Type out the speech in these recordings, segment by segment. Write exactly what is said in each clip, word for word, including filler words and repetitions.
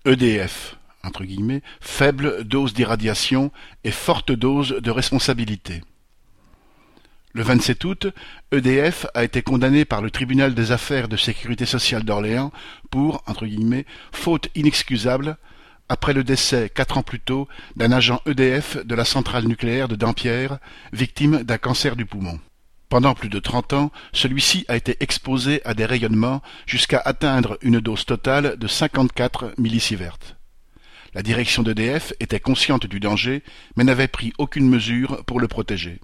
E D F, entre guillemets, faible dose d'irradiation et forte dose de responsabilité. Le vingt-sept août, E D F a été condamné par le tribunal des affaires de sécurité sociale d'Orléans pour, entre guillemets, faute inexcusable, après le décès, quatre ans plus tôt, d'un agent E D F de la centrale nucléaire de Dampierre, victime d'un cancer du poumon. Pendant plus de trente ans, celui-ci a été exposé à des rayonnements jusqu'à atteindre une dose totale de cinquante-quatre millisieverts. La direction d'E D F était consciente du danger, mais n'avait pris aucune mesure pour le protéger.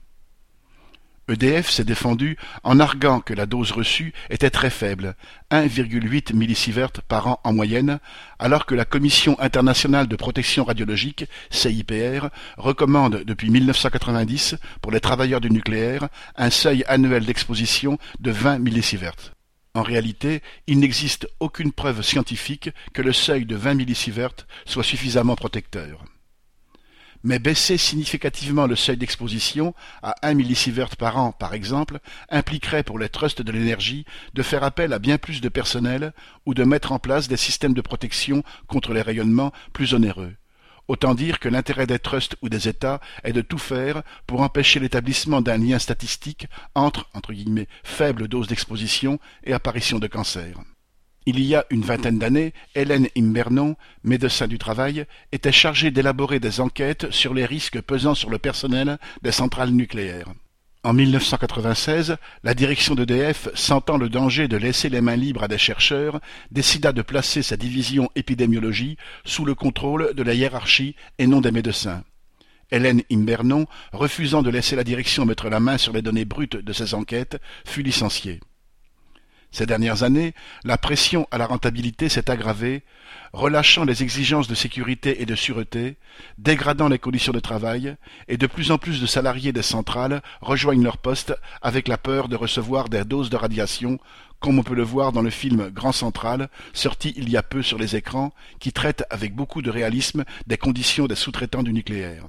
E D F s'est défendu en arguant que la dose reçue était très faible, un virgule huit millisieverts par an en moyenne, alors que la Commission internationale de protection radiologique, C I P R, recommande depuis mille neuf cent quatre-vingt-dix, pour les travailleurs du nucléaire, un seuil annuel d'exposition de vingt millisieverts. En réalité, il n'existe aucune preuve scientifique que le seuil de vingt millisieverts soit suffisamment protecteur. Mais baisser significativement le seuil d'exposition à un millisievert par an, par exemple, impliquerait pour les trusts de l'énergie de faire appel à bien plus de personnel ou de mettre en place des systèmes de protection contre les rayonnements plus onéreux. Autant dire que l'intérêt des trusts ou des États est de tout faire pour empêcher l'établissement d'un lien statistique entre, entre guillemets, faible dose d'exposition et apparition de cancer. Il y a une vingtaine d'années, Hélène Imbernon, médecin du travail, était chargée d'élaborer des enquêtes sur les risques pesant sur le personnel des centrales nucléaires. En mille neuf cent quatre-vingt-seize, la direction d'E D F, sentant le danger de laisser les mains libres à des chercheurs, décida de placer sa division épidémiologie sous le contrôle de la hiérarchie et non des médecins. Hélène Imbernon, refusant de laisser la direction mettre la main sur les données brutes de ses enquêtes, fut licenciée. Ces dernières années, la pression à la rentabilité s'est aggravée, relâchant les exigences de sécurité et de sûreté, dégradant les conditions de travail, et de plus en plus de salariés des centrales rejoignent leur poste avec la peur de recevoir des doses de radiation, comme on peut le voir dans le film Grand Central, sorti il y a peu sur les écrans, qui traite avec beaucoup de réalisme des conditions des sous-traitants du nucléaire.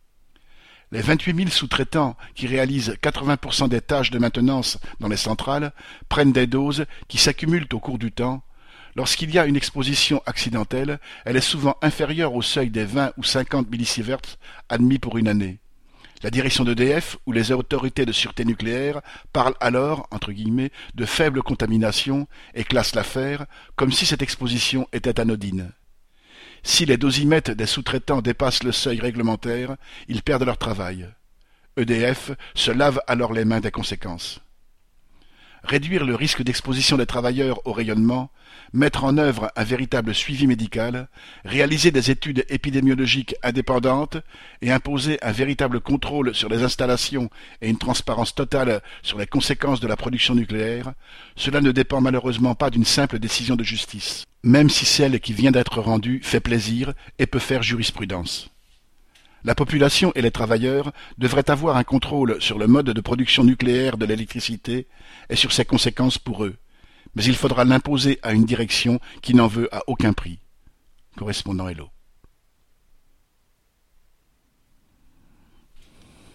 Les vingt-huit mille sous-traitants qui réalisent quatre-vingts pour cent des tâches de maintenance dans les centrales prennent des doses qui s'accumulent au cours du temps. Lorsqu'il y a une exposition accidentelle, elle est souvent inférieure au seuil des vingt ou cinquante millisieverts admis pour une année. La direction d'E D F ou les autorités de sûreté nucléaire parlent alors, entre guillemets, de faible contamination et classent l'affaire comme si cette exposition était anodine. Si les dosimètres des sous-traitants dépassent le seuil réglementaire, ils perdent leur travail. E D F se lave alors les mains des conséquences. Réduire le risque d'exposition des travailleurs au rayonnement, mettre en œuvre un véritable suivi médical, réaliser des études épidémiologiques indépendantes et imposer un véritable contrôle sur les installations et une transparence totale sur les conséquences de la production nucléaire, cela ne dépend malheureusement pas d'une simple décision de justice, même si celle qui vient d'être rendue fait plaisir et peut faire jurisprudence. La population et les travailleurs devraient avoir un contrôle sur le mode de production nucléaire de l'électricité et sur ses conséquences pour eux, mais il faudra l'imposer à une direction qui n'en veut à aucun prix. Correspondant Hello.